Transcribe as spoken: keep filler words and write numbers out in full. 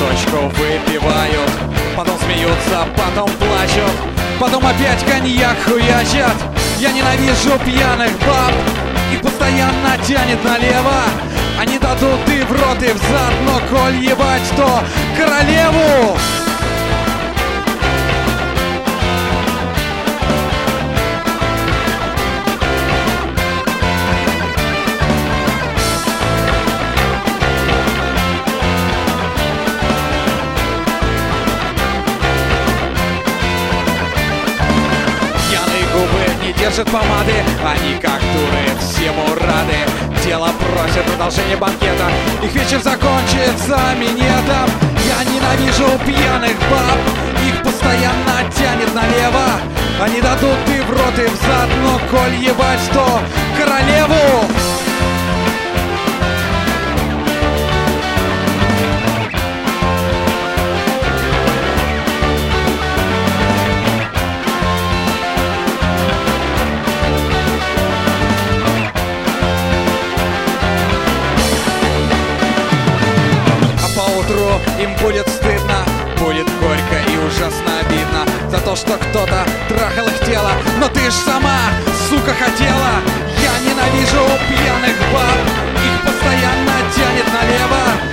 точку выпивают, потом смеются, потом плачут, потом опять коньяк хуячат. Я ненавижу пьяных баб, их постоянно тянет налево. Они дадут и в рот, и в зад, но коль ебать, то королеву. Держат помады, они как дуры, всему рады. Тело просит продолжение банкета, их вечер закончится минетом. Я ненавижу пьяных баб, их постоянно тянет налево. Они дадут и в рот, и в зад, но коль ебать, то королеву. Им будет стыдно, будет горько и ужасно обидно за то, что кто-то трахал их тело. Но ты ж сама, сука, хотела. Я ненавижу пьяных баб, их постоянно тянет налево.